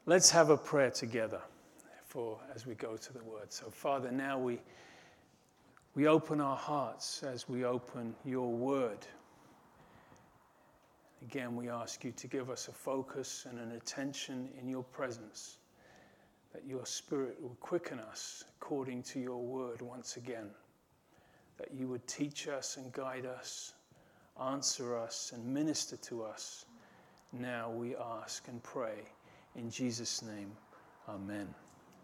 Let's have a prayer together as we go to the Word. So, Father, now we open our hearts as we open your Word. Again, we ask you to give us a focus and an attention in your presence, that your Spirit will quicken us according to your Word once again, that you would teach us and guide us, answer us and minister to us. Now we ask and pray in Jesus' name. Amen.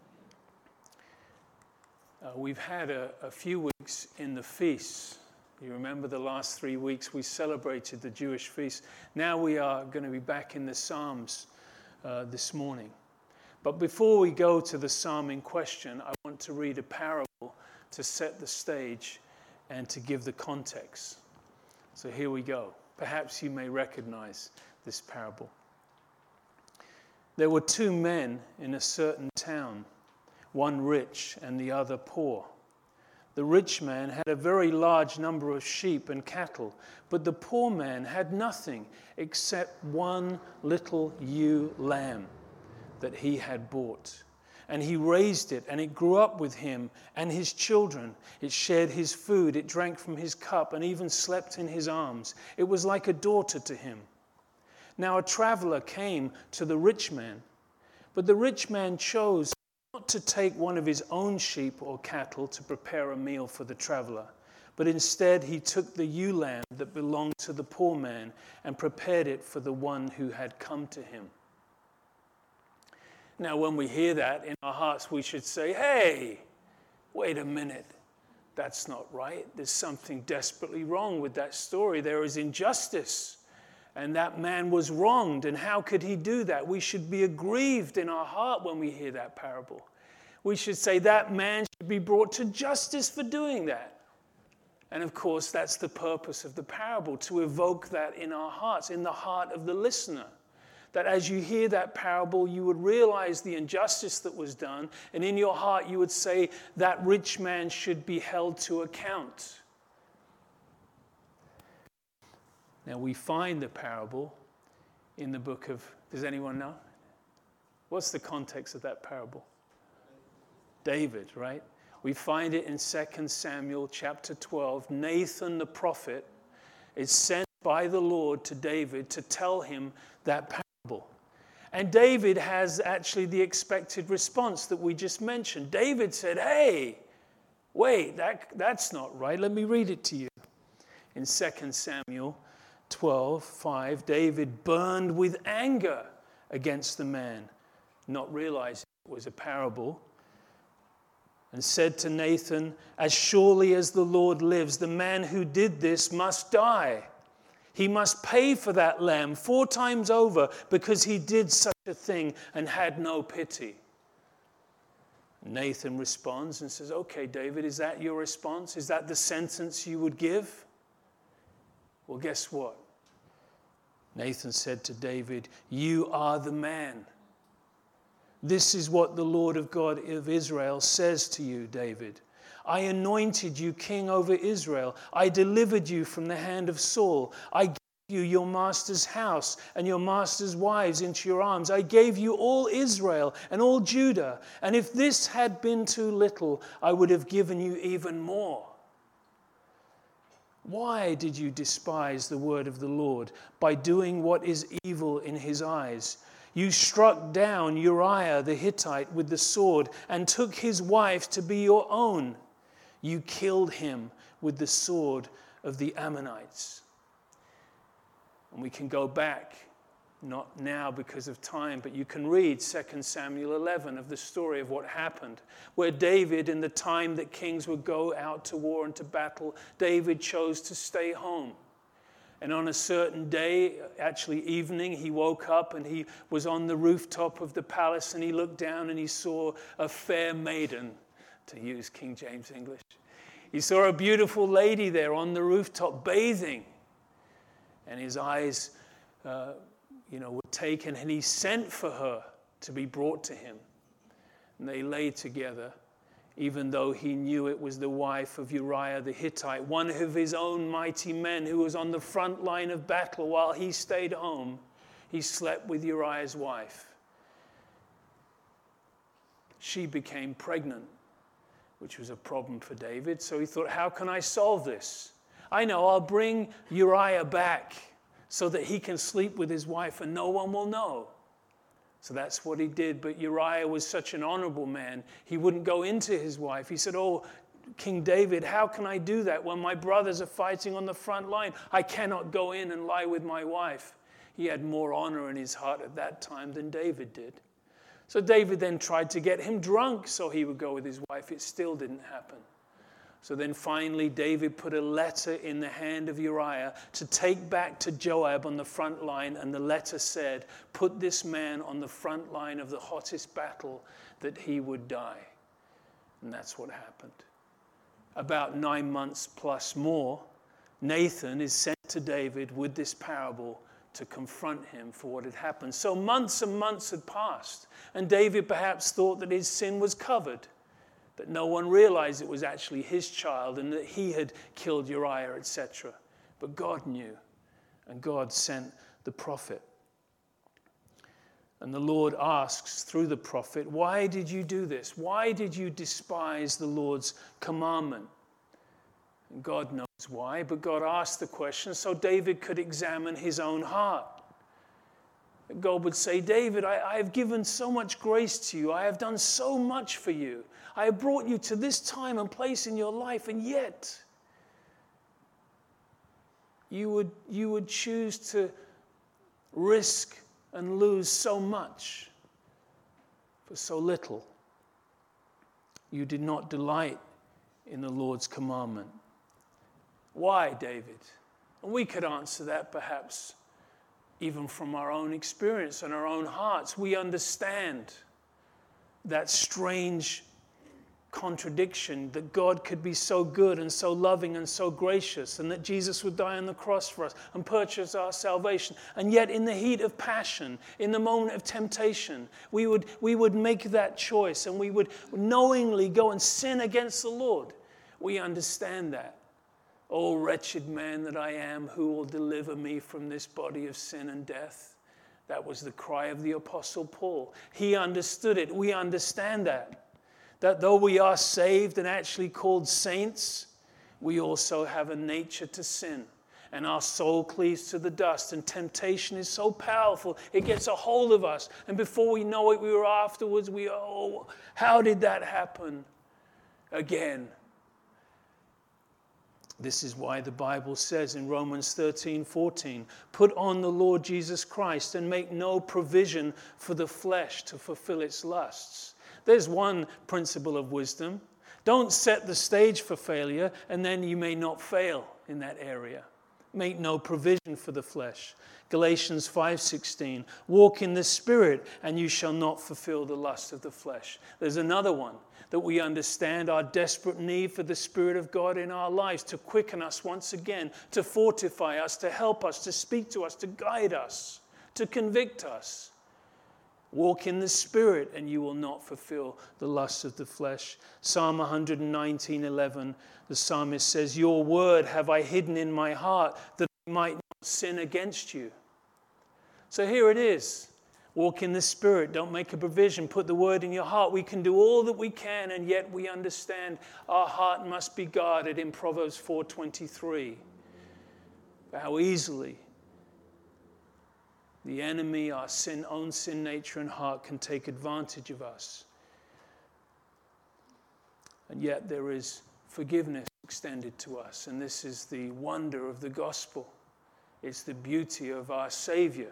We've had a few weeks in the feasts. You remember the last 3 weeks we celebrated the Jewish feast. Now we are going to be back in the Psalms this morning. But before we go to the psalm in question, I want to read a parable to set the stage and to give the context. So here we go. Perhaps you may recognize this parable. There were 2 men in a certain town, one rich and the other poor. The rich man had a very large number of sheep and cattle, but the poor man had nothing except one little ewe lamb that he had bought. And he raised it, and it grew up with him and his children. It shared his food, it drank from his cup, and even slept in his arms. It was like a daughter to him. Now a traveler came to the rich man, but the rich man chose not to take one of his own sheep or cattle to prepare a meal for the traveler, but instead he took the ewe lamb that belonged to the poor man and prepared it for the one who had come to him. Now, when we hear that in our hearts, we should say, hey, wait a minute. That's not right. There's something desperately wrong with that story. There is injustice. And that man was wronged. And how could he do that? We should be aggrieved in our heart when we hear that parable. We should say that man should be brought to justice for doing that. And of course, that's the purpose of the parable, to evoke that in our hearts, in the heart of the listener. That as you hear that parable, you would realize the injustice that was done, and in your heart you would say that rich man should be held to account. Now we find the parable in the book of, does anyone know? What's the context of that parable? David, right? We find it in 2 Samuel chapter 12. Nathan the prophet is sent by the Lord to David to tell him that parable. And David has actually the expected response that we just mentioned. David said, hey, wait, that's not right. Let me read it to you. In 2 Samuel 12:5, David burned with anger against the man, not realizing it was a parable, and said to Nathan, as surely as the Lord lives, the man who did this must die. He must pay for that lamb 4 times over because he did such a thing and had no pity. Nathan responds and says, okay, David, is that your response? Is that the sentence you would give? Well, guess what? Nathan said to David, you are the man. This is what the Lord of God of Israel says to you, David. I anointed you king over Israel. I delivered you from the hand of Saul. I gave you your master's house and your master's wives into your arms. I gave you all Israel and all Judah. And if this had been too little, I would have given you even more. Why did you despise the word of the Lord by doing what is evil in his eyes? You struck down Uriah the Hittite with the sword and took his wife to be your own. You killed him with the sword of the Ammonites. And we can go back, not now because of time, but you can read 2 Samuel 11 of the story of what happened, where David, in the time that kings would go out to war and to battle, David chose to stay home. And on a certain day, actually evening, he woke up and he was on the rooftop of the palace and he looked down and he saw a fair maiden, to use King James English. He saw a beautiful lady there on the rooftop bathing. And his eyes, were taken, and he sent for her to be brought to him. And they lay together, even though he knew it was the wife of Uriah the Hittite, one of his own mighty men who was on the front line of battle while he stayed home. He slept with Uriah's wife. she became pregnant, which was a problem for David. So he thought, how can I solve this? I know, I'll bring Uriah back so that he can sleep with his wife and no one will know. So that's what he did. But Uriah was such an honorable man, he wouldn't go into his wife. He said, oh, King David, how can I do that when my brothers are fighting on the front line? I cannot go in and lie with my wife. He had more honor in his heart at that time than David did. So David then tried to get him drunk so he would go with his wife. It still didn't happen. So then finally David put a letter in the hand of Uriah to take back to Joab on the front line, and the letter said, put this man on the front line of the hottest battle, that he would die. And that's what happened. About 9 months plus more, Nathan is sent to David with this parable to confront him for what had happened. So months and months had passed, and David perhaps thought that his sin was covered, that no one realized it was actually his child and that he had killed Uriah, etc. But God knew, and God sent the prophet. And the Lord asks through the prophet, why did you do this? Why did you despise the Lord's commandment? And God knows why, but God asked the question so David could examine his own heart. God would say, David, I have given so much grace to you. I have done so much for you. I have brought you to this time and place in your life, and yet you would choose to risk and lose so much for so little. You did not delight in the Lord's commandment. Why, David? And we could answer that perhaps even from our own experience and our own hearts. We understand that strange contradiction that God could be so good and so loving and so gracious, and that Jesus would die on the cross for us and purchase our salvation. And yet in the heat of passion, in the moment of temptation, we would make that choice and we would knowingly go and sin against the Lord. We understand that. O wretched man that I am, who will deliver me from this body of sin and death? That was the cry of the Apostle Paul. He understood it. We understand that. That though we are saved and actually called saints, we also have a nature to sin. And our soul cleaves to the dust. And temptation is so powerful, it gets a hold of us. And before we know it, we were afterwards, how did that happen again? This is why the Bible says in Romans 13:14, put on the Lord Jesus Christ and make no provision for the flesh to fulfill its lusts. There's one principle of wisdom. Don't set the stage for failure, and then you may not fail in that area. Make no provision for the flesh. Galatians 5:16, walk in the Spirit, and you shall not fulfill the lust of the flesh. There's another one, that we understand our desperate need for the Spirit of God in our lives to quicken us once again, to fortify us, to help us, to speak to us, to guide us, to convict us. Walk in the Spirit, and you will not fulfill the lusts of the flesh. Psalm 119:11, the psalmist says, your word have I hidden in my heart, that I might not sin against you. So here it is. Walk in the Spirit. Don't make a provision. Put the word in your heart. We can do all that we can, and yet we understand our heart must be guarded in Proverbs 4:23. How easily the enemy, our own sin nature and heart, can take advantage of us. And yet there is forgiveness extended to us, and this is the wonder of the gospel. It's the beauty of our Savior.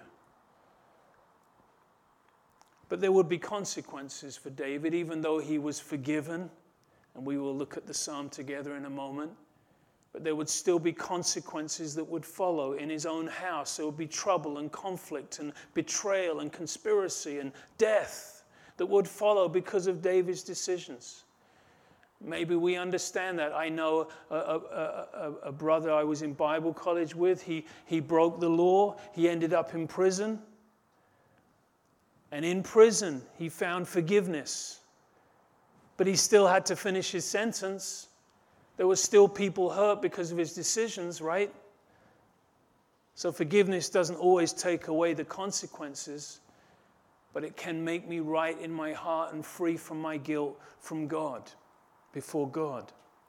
But there would be consequences for David, even though he was forgiven, and we will look at the psalm together in a moment. But there would still be consequences that would follow in his own house. There would be trouble and conflict and betrayal and conspiracy and death that would follow because of David's decisions. Maybe we understand that. I know a brother I was in Bible college with. He broke the law. He ended up in prison. And in prison, he found forgiveness. But he still had to finish his sentence. There were still people hurt because of his decisions, right? So forgiveness doesn't always take away the consequences. but it can make me right in my heart and free from my guilt from God, before God.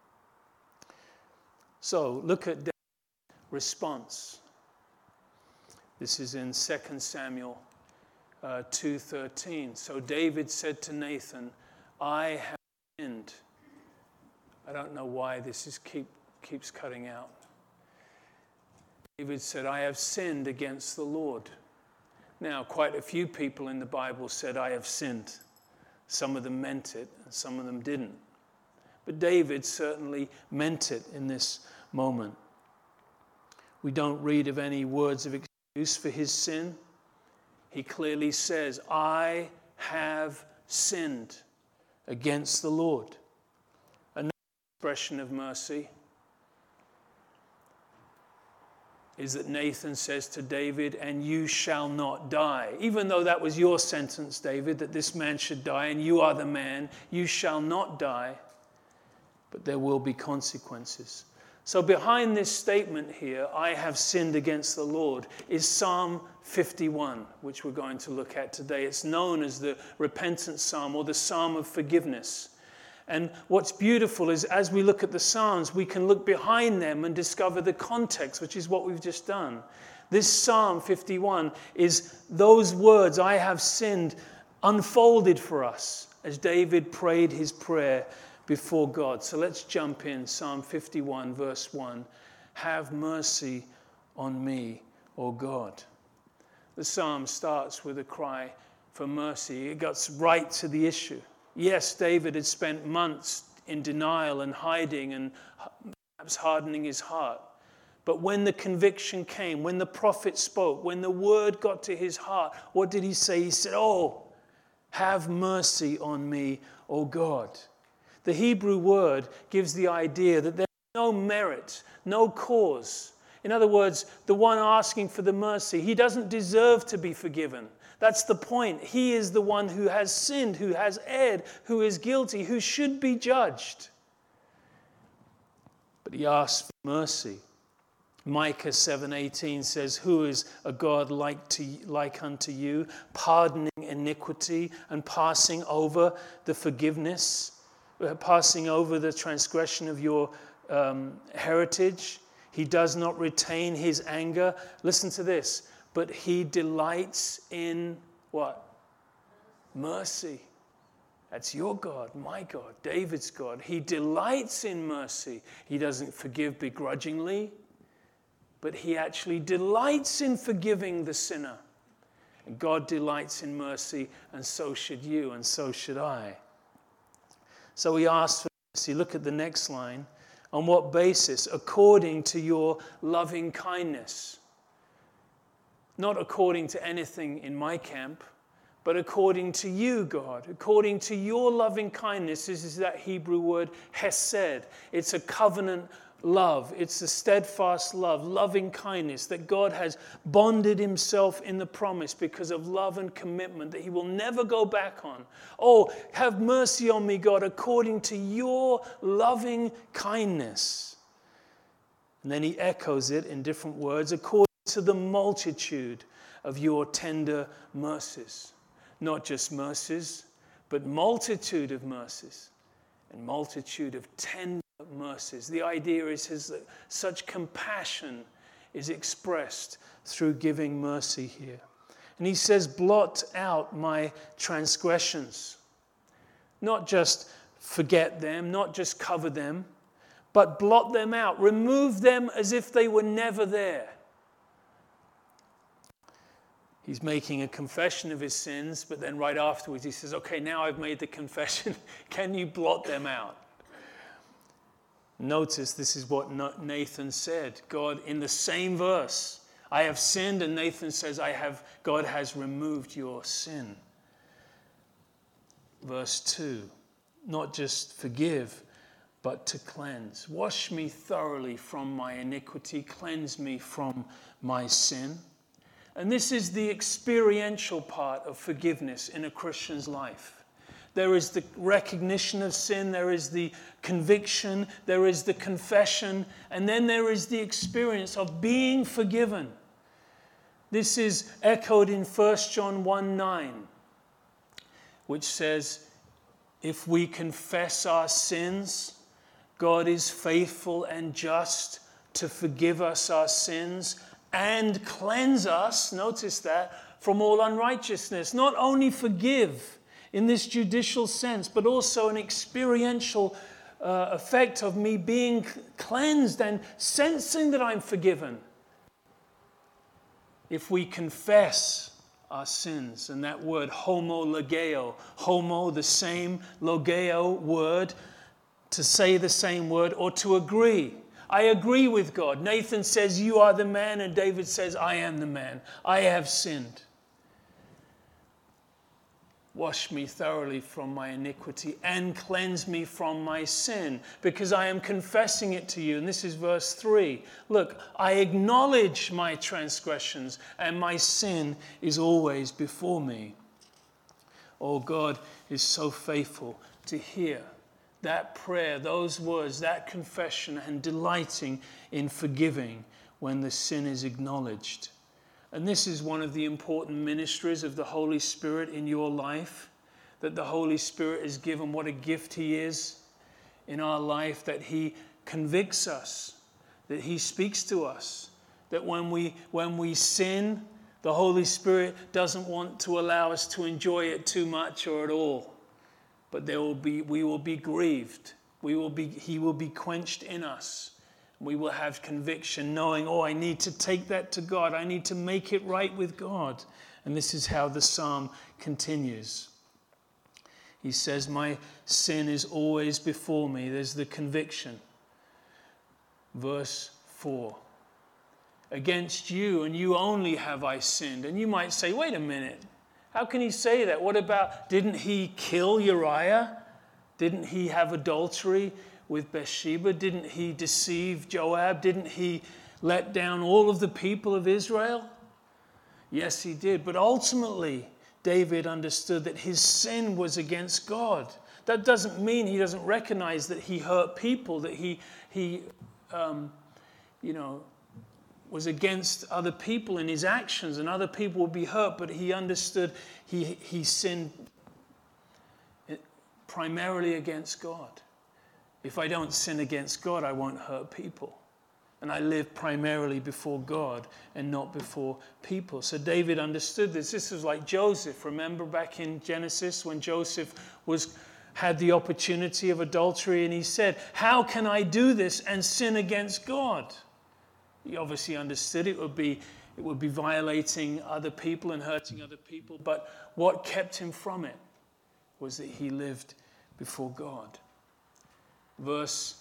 So look at David's response. This is in 2 Samuel 2:13. So David said to Nathan, I have sinned. I don't know why this keeps cutting out. David said, I have sinned against the Lord. Now, quite a few people in the Bible said, I have sinned. Some of them meant it, and some of them didn't. But David certainly meant it in this moment. We don't read of any words of excuse for his sin. He clearly says, I have sinned against the Lord. Another expression of mercy is that Nathan says to David, and you shall not die. Even though that was your sentence, David, that this man should die, and you are the man, you shall not die, but there will be consequences. So behind this statement here, I have sinned against the Lord, is Psalm 51, which we're going to look at today. It's known as the repentance psalm or the psalm of forgiveness. And what's beautiful is as we look at the Psalms, we can look behind them and discover the context, which is what we've just done. This Psalm 51 is those words, I have sinned, unfolded for us as David prayed his prayer before God. So let's jump in. Psalm 51, verse 1. Have mercy on me, O God. The psalm starts with a cry for mercy. It gets right to the issue. Yes, David had spent months in denial and hiding and perhaps hardening his heart. But when the conviction came, when the prophet spoke, when the word got to his heart, what did he say? He said, oh, have mercy on me, O God. The Hebrew word gives the idea that there's no merit, no cause. In other words, the one asking for the mercy, he doesn't deserve to be forgiven. That's the point. He is the one who has sinned, who has erred, who is guilty, who should be judged. But he asks for mercy. Micah 7:18 says, who is a God like unto you, pardoning iniquity and passing over the forgiveness, passing over the transgression of your heritage. He does not retain his anger. Listen to this. But he delights in what? Mercy. That's your God, my God, David's God. He delights in mercy. He doesn't forgive begrudgingly, but he actually delights in forgiving the sinner. And God delights in mercy, and so should you, and so should I. So he asks for mercy. Look at the next line. On what basis? According to your loving kindness. Not according to anything in my camp, but according to you, God. According to your loving kindness. This is that Hebrew word hesed. It's a covenant love. It's a steadfast love, loving kindness that God has bonded himself in the promise because of love and commitment that he will never go back on. Oh, have mercy on me, God, according to your loving kindness. And then he echoes it in different words, according to the multitude of your tender mercies. Not just mercies, but multitude of mercies and multitude of tender mercies. The idea is that such compassion is expressed through giving mercy here. And he says, blot out my transgressions. Not just forget them, not just cover them, but blot them out. Remove them as if they were never there. He's making a confession of his sins, but then right afterwards he says, okay, now I've made the confession. Can you blot them out? Notice this is what Nathan said. God, in the same verse, I have sinned, and Nathan says, God has removed your sin. Verse 2, not just forgive, but to cleanse. Wash me thoroughly from my iniquity, cleanse me from my sin. And this is the experiential part of forgiveness in a Christian's life. There is the recognition of sin, there is the conviction, there is the confession, and then there is the experience of being forgiven. This is echoed in 1 John 1:9. which says, if we confess our sins, God is faithful and just to forgive us our sins and cleanse us, notice that, from all unrighteousness. Not only forgive in this judicial sense, but also an experiential effect of me being cleansed and sensing that I'm forgiven. If we confess our sins, and that word homologeo, homo, the same, logeo word, to say the same word or to agree. I agree with God. Nathan says, you are the man, and David says, I am the man. I have sinned. Wash me thoroughly from my iniquity and cleanse me from my sin, because I am confessing it to you. And this is verse 3. Look, I acknowledge my transgressions, and my sin is always before me. Oh, God is so faithful to hear that prayer, those words, that confession, and delighting in forgiving when the sin is acknowledged. And this is one of the important ministries of the Holy Spirit in your life, that the Holy Spirit is given. What a gift He is in our life, that He convicts us, that He speaks to us, that when we sin, the Holy Spirit doesn't want to allow us to enjoy it too much or at all. But we will be grieved. He will be quenched in us. We will have conviction, knowing, I need to take that to God. I need to make it right with God. And this is how the psalm continues. He says, my sin is always before me. There's the conviction. Verse 4. Against you and you only have I sinned. And you might say, wait a minute. How can he say that? What about, didn't he kill Uriah? Didn't he have adultery with Bathsheba? Didn't he deceive Joab? Didn't he let down all of the people of Israel? Yes, he did. But ultimately, David understood that his sin was against God. That doesn't mean he doesn't recognize that he hurt people, that he was against other people in his actions, and other people would be hurt. But he understood he sinned primarily against God. If I don't sin against God, I won't hurt people. And I live primarily before God and not before people. So David understood this. This was like Joseph. Remember back in Genesis when Joseph had the opportunity of adultery, and he said, how can I do this and sin against God? He obviously understood it would be violating other people and hurting other people. But what kept him from it was that he lived before God. Verse,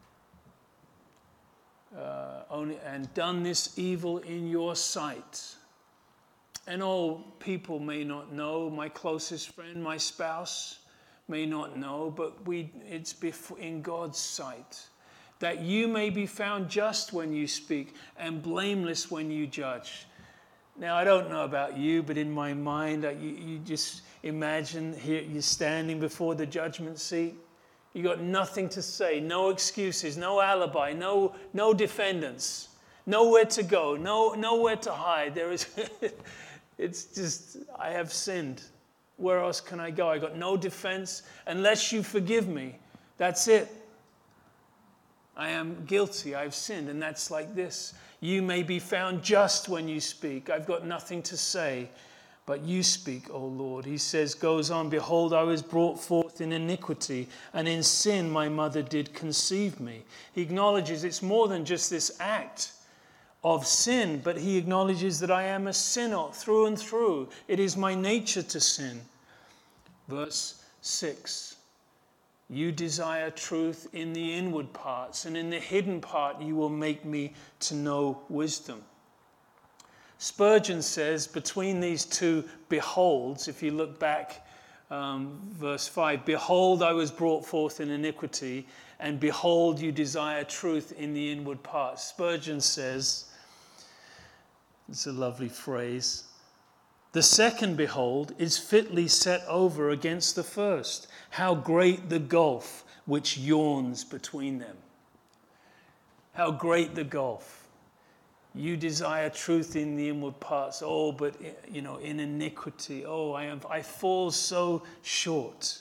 and done this evil in your sight. And all people may not know, my closest friend, my spouse may not know, but it's in God's sight. That you may be found just when you speak and blameless when you judge. Now, I don't know about you, but in my mind, you just imagine here you're standing before the judgment seat. You got nothing to say, no excuses, no alibi, no defendants, nowhere to go, nowhere to hide. It's just, I have sinned. Where else can I go? I got no defense unless you forgive me. That's it. I am guilty. I've sinned. And that's like this. You may be found just when you speak. I've got nothing to say, but you speak, O Lord. He says, goes on, behold, I was brought forth in iniquity, and in sin my mother did conceive me. He acknowledges it's more than just this act of sin, but he acknowledges that I am a sinner through and through. It is my nature to sin. Verse 6. You desire truth in the inward parts, and in the hidden part you will make me to know wisdom. Spurgeon says between these two beholds, if you look back, verse 5, behold, I was brought forth in iniquity, and behold, you desire truth in the inward parts. Spurgeon says, it's a lovely phrase, the second behold is fitly set over against the first. How great the gulf which yawns between them. How great the gulf. You desire truth in the inward parts. Oh, but in iniquity. Oh, I fall so short.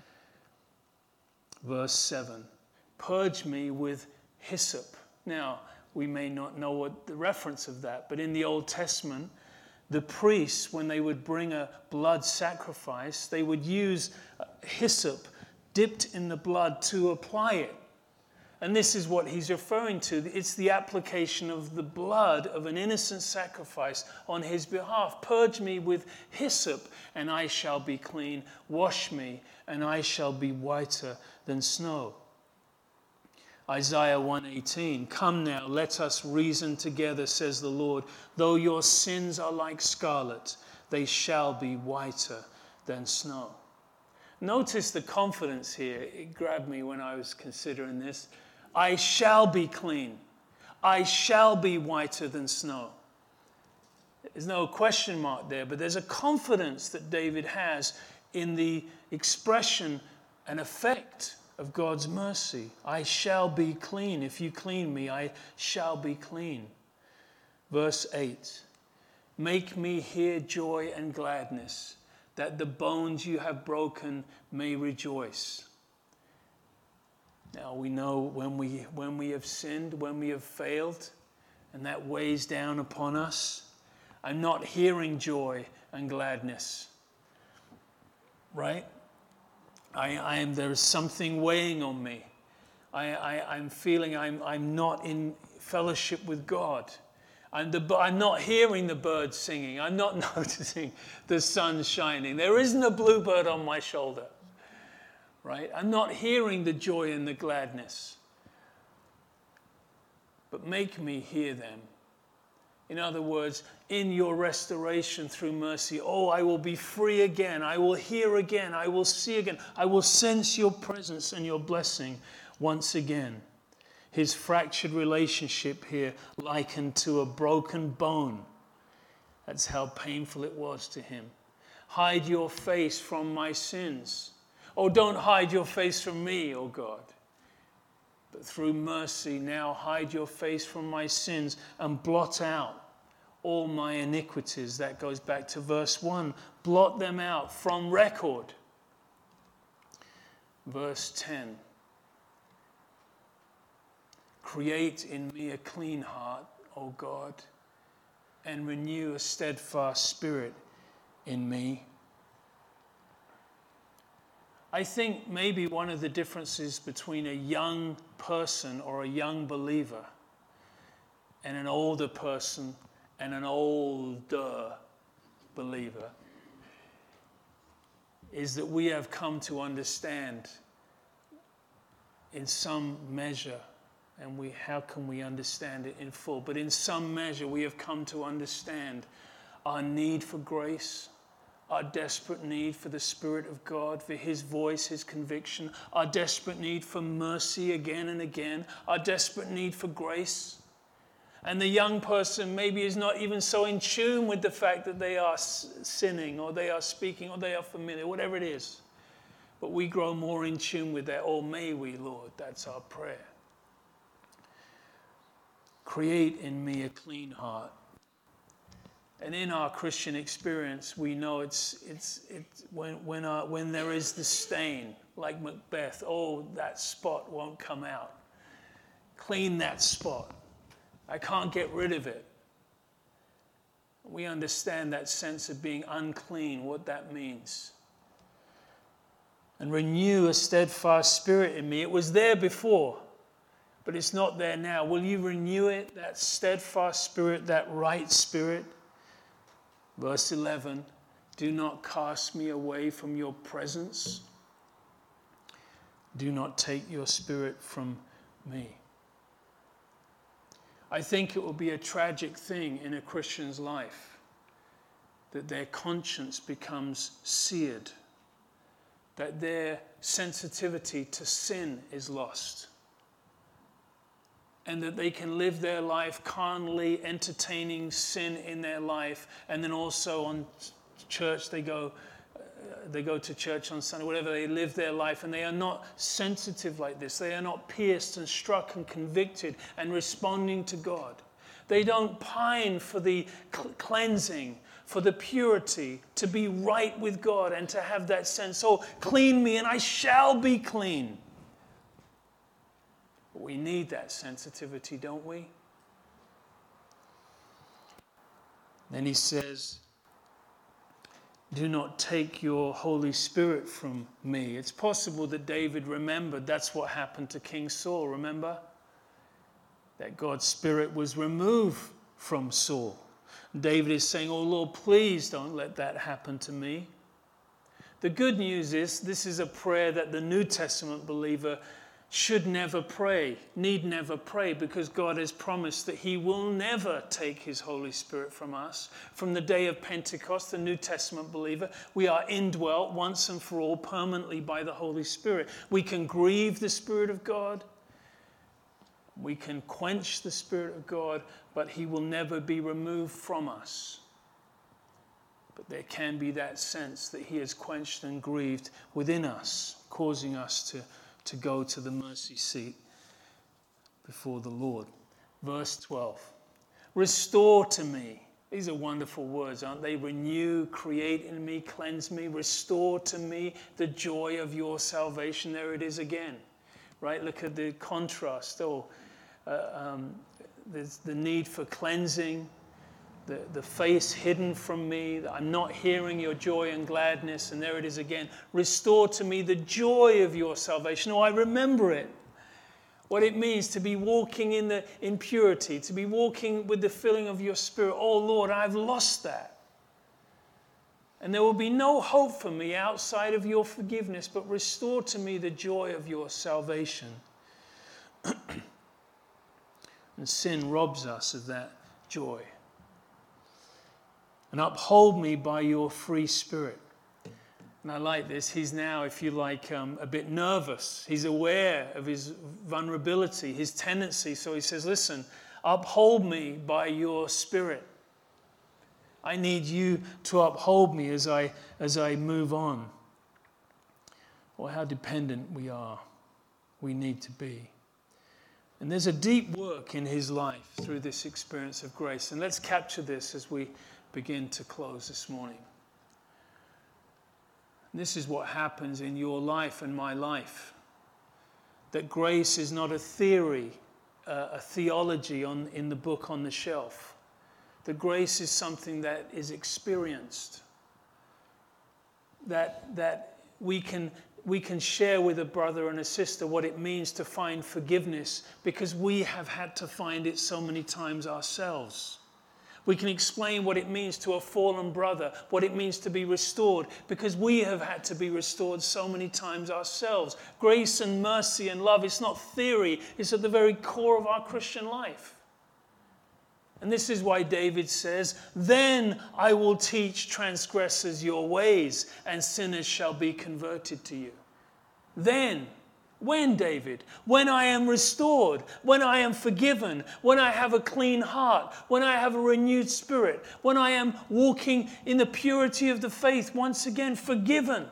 Verse 7. Purge me with hyssop. Now, we may not know what the reference of that, but in the Old Testament, the priests, when they would bring a blood sacrifice, they would use hyssop dipped in the blood to apply it. And this is what he's referring to. It's the application of the blood of an innocent sacrifice on his behalf. Purge me with hyssop, and I shall be clean. Wash me, and I shall be whiter than snow. Isaiah 1:18, come now, let us reason together, says the Lord. Though your sins are like scarlet, they shall be whiter than snow. Notice the confidence here. It grabbed me when I was considering this. I shall be clean. I shall be whiter than snow. There's no question mark there, but there's a confidence that David has in the expression and effect of God's mercy. I shall be clean. If you clean me, I shall be clean. Verse 8. Make me hear joy and gladness, that the bones you have broken may rejoice. Now we know when we have sinned, when we have failed, and that weighs down upon us, I'm not hearing joy and gladness. Right? There is something weighing on me. I'm feeling I'm not in fellowship with God. I'm not hearing the birds singing. I'm not noticing the sun shining. There isn't a bluebird on my shoulder. Right? I'm not hearing the joy and the gladness. But make me hear them. In other words, in your restoration through mercy, oh, I will be free again. I will hear again. I will see again. I will sense your presence and your blessing once again. His fractured relationship here likened to a broken bone. That's how painful it was to him. Hide your face from my sins. Oh, don't hide your face from me, oh God. But through mercy, now hide your face from my sins and blot out all my iniquities. That goes back to verse 1. Blot them out from record. Verse 10. Create in me a clean heart, O God, and renew a steadfast spirit in me. I think maybe one of the differences between a young person or a young believer and an older person and an older believer is that we have come to understand in some measure, and how can we understand it in full? But in some measure we have come to understand our need for grace, our desperate need for the Spirit of God, for His voice, His conviction, our desperate need for mercy again and again, our desperate need for grace. And the young person maybe is not even so in tune with the fact that they are sinning or they are speaking or they are familiar, whatever it is. But we grow more in tune with that. Oh, may we, Lord. That's our prayer. Create in me a clean heart. And in our Christian experience, we know it's when there is the stain, like Macbeth, oh, that spot won't come out. Clean that spot. I can't get rid of it. We understand that sense of being unclean, what that means. And renew a steadfast spirit in me. It was there before, but it's not there now. Will you renew it, that steadfast spirit, that right spirit? Verse 11, do not cast me away from your presence. Do not take your spirit from me. I think it will be a tragic thing in a Christian's life that their conscience becomes seared, that their sensitivity to sin is lost, and that they can live their life carnally, entertaining sin in their life, and then also on church they go to church on Sunday, whatever, they live their life, and they are not sensitive like this. They are not pierced and struck and convicted and responding to God. They don't pine for the cleansing, for the purity, to be right with God and to have that sense, oh, clean me and I shall be clean. But we need that sensitivity, don't we? Then he says, do not take your Holy Spirit from me. It's possible that David remembered that's what happened to King Saul, remember? That God's Spirit was removed from Saul. David is saying, oh Lord, please don't let that happen to me. The good news is this is a prayer that the New Testament believer should never pray, need never pray, because God has promised that he will never take his Holy Spirit from us. From the day of Pentecost, the New Testament believer, we are indwelt once and for all permanently by the Holy Spirit. We can grieve the Spirit of God. We can quench the Spirit of God, but he will never be removed from us. But there can be that sense that he is quenched and grieved within us, causing us to go to the mercy seat before the Lord. Verse 12. Restore to me. These are wonderful words, aren't they? Renew, create in me, cleanse me, restore to me the joy of your salvation. There it is again, right? Look at the contrast. There's the need for cleansing, the face hidden from me. I'm not hearing your joy and gladness. And there it is again. Restore to me the joy of your salvation. Oh, I remember it. What it means to be walking in purity, to be walking with the filling of your Spirit. Oh, Lord, I've lost that. And there will be no hope for me outside of your forgiveness, but restore to me the joy of your salvation. And sin robs us of that joy. And uphold me by your free Spirit. And I like this. He's now, if you like, a bit nervous. He's aware of his vulnerability, his tendency. So he says, listen, uphold me by your Spirit. I need you to uphold me as I move on. Or how dependent we need to be. And there's a deep work in his life through this experience of grace. And let's capture this as we begin to close this morning. This is what happens in your life and my life. That grace is not a theory, a theology in the book on the shelf. That grace is something that is experienced. That we can share with a brother and a sister what it means to find forgiveness because we have had to find it so many times ourselves. We can explain what it means to a fallen brother, what it means to be restored, because we have had to be restored so many times ourselves. Grace and mercy and love, it's not theory, it's at the very core of our Christian life. And this is why David says, then I will teach transgressors your ways, and sinners shall be converted to you. Then. When, David? When I am restored, when I am forgiven, when I have a clean heart, when I have a renewed spirit, when I am walking in the purity of the faith, once again forgiven.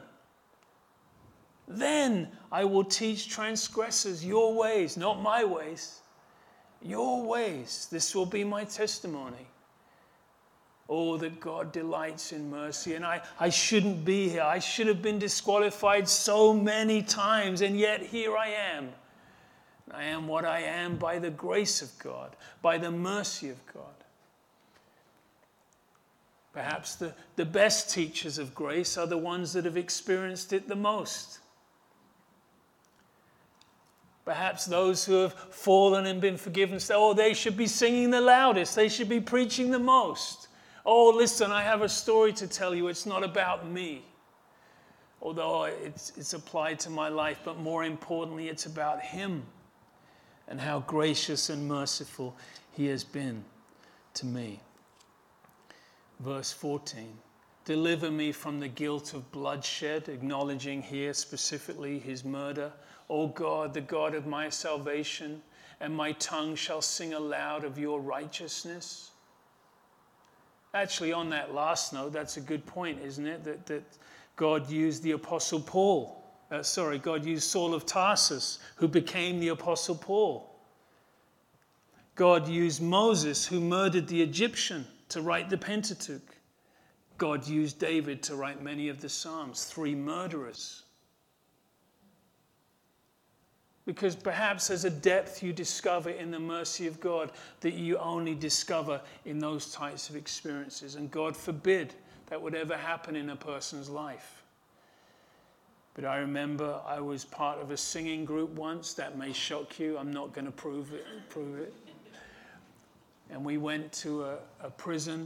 Then I will teach transgressors your ways, not my ways, your ways. This will be my testimony. Oh, that God delights in mercy. And I shouldn't be here. I should have been disqualified so many times. And yet here I am. I am what I am by the grace of God, by the mercy of God. Perhaps the best teachers of grace are the ones that have experienced it the most. Perhaps those who have fallen and been forgiven say, oh, they should be singing the loudest. They should be preaching the most. Oh, listen, I have a story to tell you. It's not about me. Although it's applied to my life, but more importantly, it's about him and how gracious and merciful he has been to me. Verse 14, deliver me from the guilt of bloodshed, acknowledging here specifically his murder. O God, the God of my salvation, and my tongue shall sing aloud of your righteousness. Actually, on that last note, that's a good point, isn't it? That God used the Apostle Paul. God used Saul of Tarsus, who became the Apostle Paul. God used Moses, who murdered the Egyptian, to write the Pentateuch. God used David to write many of the Psalms, 3 murderers. Because perhaps there's a depth you discover in the mercy of God that you only discover in those types of experiences. And God forbid that would ever happen in a person's life. But I remember I was part of a singing group once. That may shock you. I'm not going to prove it. And we went to a prison.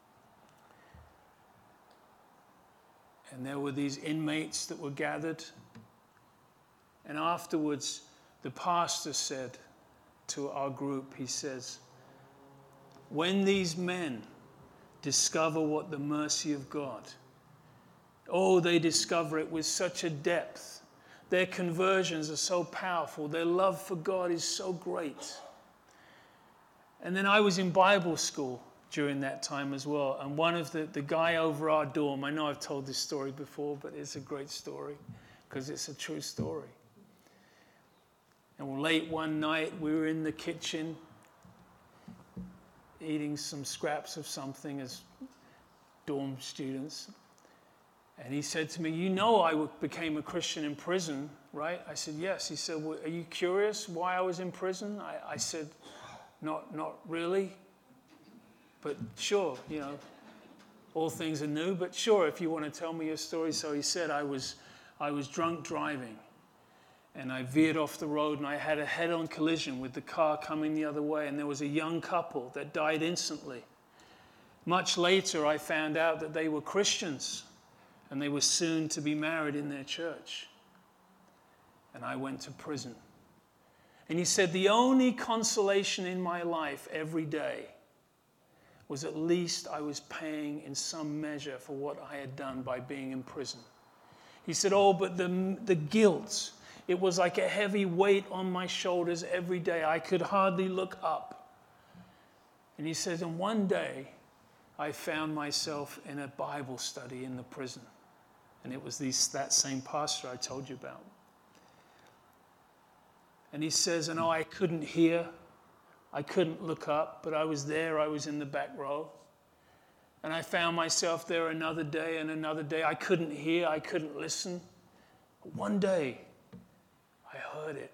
And there were these inmates that were gathered. And afterwards, the pastor said to our group, he says, when these men discover what the mercy of God, they discover it with such a depth. Their conversions are so powerful. Their love for God is so great. And then I was in Bible school during that time as well. And one of the guy over our dorm, I know I've told this story before, but it's a great story because it's a true story. And late one night, we were in the kitchen eating some scraps of something as dorm students. And he said to me, you know I became a Christian in prison, right? I said, yes. He said, well, are you curious why I was in prison? I said, not really. But sure, all things are new. But sure, if you want to tell me your story. So he said, I was drunk driving. And I veered off the road and I had a head-on collision with the car coming the other way. And there was a young couple that died instantly. Much later, I found out that they were Christians and they were soon to be married in their church. And I went to prison. And he said, the only consolation in my life every day was at least I was paying in some measure for what I had done by being in prison. He said, but the guilt, it was like a heavy weight on my shoulders every day. I could hardly look up. And he said, and one day I found myself in a Bible study in the prison. And it was that same pastor I told you about. And he says, I couldn't hear. I couldn't look up, but I was there. I was in the back row. And I found myself there another day and another day. I couldn't hear. I couldn't listen. But one day, I heard it.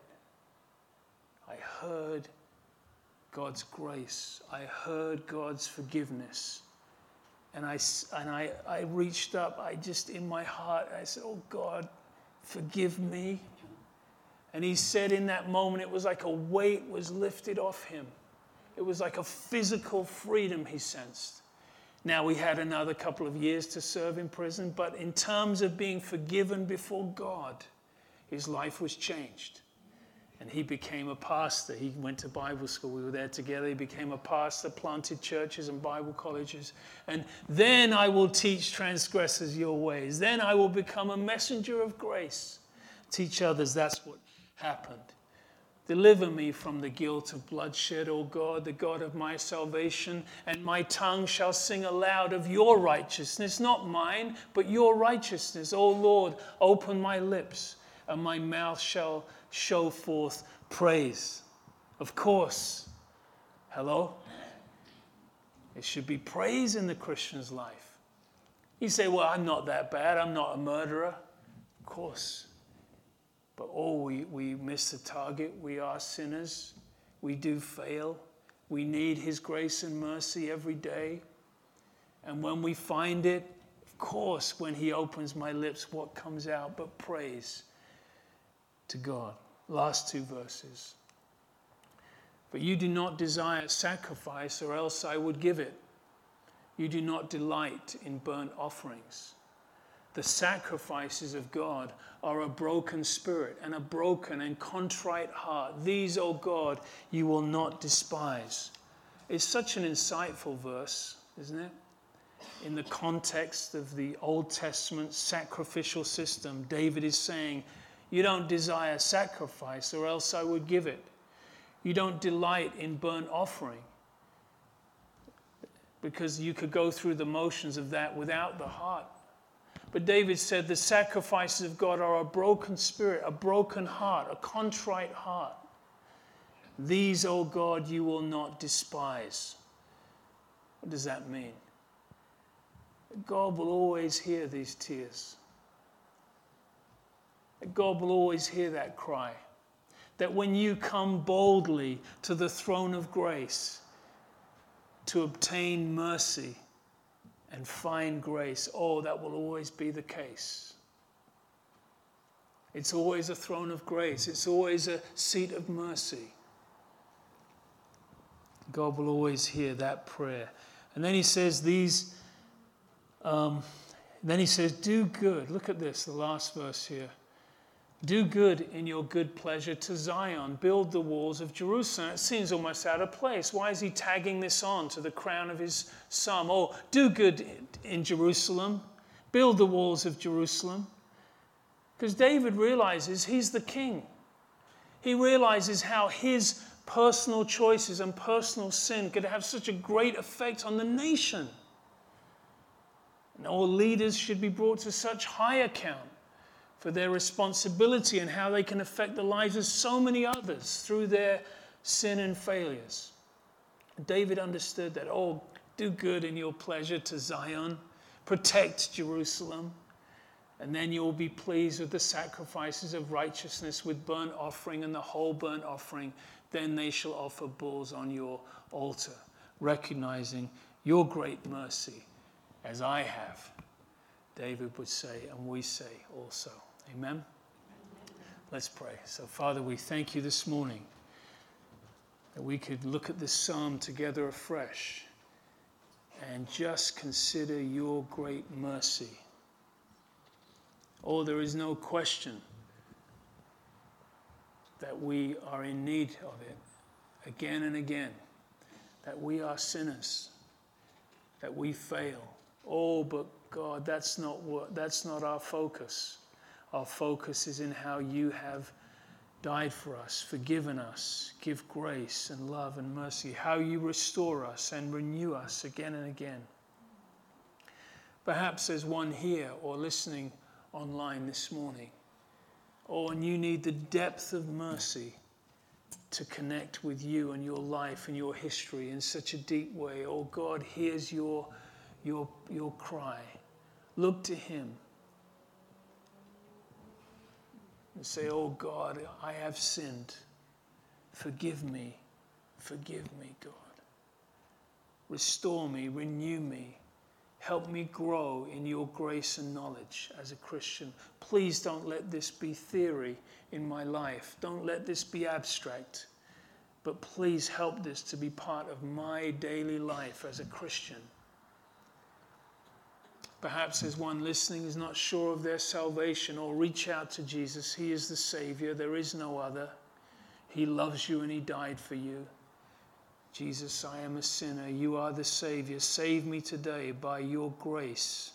I heard God's grace. I heard God's forgiveness. And I reached up. In my heart, I said, oh God, forgive me. And he said in that moment, it was like a weight was lifted off him. It was like a physical freedom he sensed. Now, we had another couple of years to serve in prison, but in terms of being forgiven before God, his life was changed. And he became a pastor. He went to Bible school. We were there together. He became a pastor, planted churches and Bible colleges. And then I will teach transgressors your ways. Then I will become a messenger of grace. Teach others. That's what happened. Deliver me from the guilt of bloodshed, O God, the God of my salvation, and my tongue shall sing aloud of your righteousness, not mine, but your righteousness. O Lord, open my lips, and my mouth shall show forth praise. Of course. Hello? There should be praise in the Christian's life. You say, well, I'm not that bad. I'm not a murderer. Of course. But we miss the target. We are sinners. We do fail. We need his grace and mercy every day. And when we find it, of course, when he opens my lips, what comes out but praise to God. Last 2 verses. But you do not desire sacrifice, or else I would give it. You do not delight in burnt offerings. The sacrifices of God are a broken spirit and a broken and contrite heart. These, O God, you will not despise. It's such an insightful verse, isn't it? In the context of the Old Testament sacrificial system, David is saying, you don't desire sacrifice, or else I would give it. You don't delight in burnt offering, because you could go through the motions of that without the heart. But David said the sacrifices of God are a broken spirit, a broken heart, a contrite heart. These, O God, you will not despise. What does that mean? God will always hear these tears. God will always hear that cry. That when you come boldly to the throne of grace to obtain mercy and find grace, oh, that will always be the case. It's always a throne of grace. It's always a seat of mercy. God will always hear that prayer. And then he says do good. Look at this, the last verse here. Do good in your good pleasure to Zion. Build the walls of Jerusalem. It seems almost out of place. Why is he tagging this on to the crown of his psalm? Oh, do good in Jerusalem. Build the walls of Jerusalem. Because David realizes he's the king. He realizes how his personal choices and personal sin could have such a great effect on the nation. And all leaders should be brought to such high account for their responsibility and how they can affect the lives of so many others through their sin and failures. David understood that, oh, do good in your pleasure to Zion, protect Jerusalem, and then you'll be pleased with the sacrifices of righteousness with burnt offering and the whole burnt offering. Then they shall offer bulls on your altar, recognizing your great mercy, as I have, David would say, and we say also. Amen? Let's pray. So, Father, we thank you this morning that we could look at this psalm together afresh and just consider your great mercy. Oh, there is no question that we are in need of it again and again, that we are sinners, that we fail. Oh, but God, that's not our focus. Our focus is in how you have died for us, forgiven us, give grace and love and mercy, how you restore us and renew us again and again. Perhaps there's one here or listening online this morning. Oh, and you need the depth of mercy to connect with you and your life and your history in such a deep way. Oh, God hears your cry. Look to him and say, oh, God, I have sinned. Forgive me, God. Restore me, renew me. Help me grow in your grace and knowledge as a Christian. Please don't let this be theory in my life. Don't let this be abstract. But please help this to be part of my daily life as a Christian. Perhaps there's one listening who's not sure of their salvation, or reach out to Jesus. He is the Savior. There is no other. He loves you and he died for you. Jesus, I am a sinner. You are the Savior. Save me today by your grace.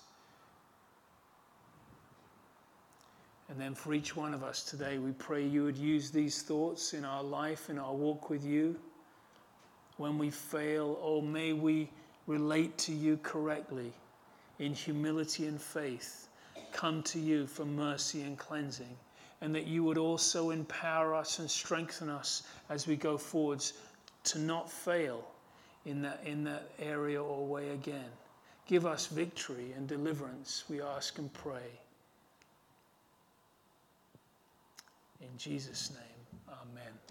And then for each one of us today, we pray you would use these thoughts in our life, in our walk with you. When we fail, oh, may we relate to you correctly in humility and faith, come to you for mercy and cleansing, and that you would also empower us and strengthen us as we go forwards to not fail in that area or way again. Give us victory and deliverance, we ask and pray. In Jesus' name, amen.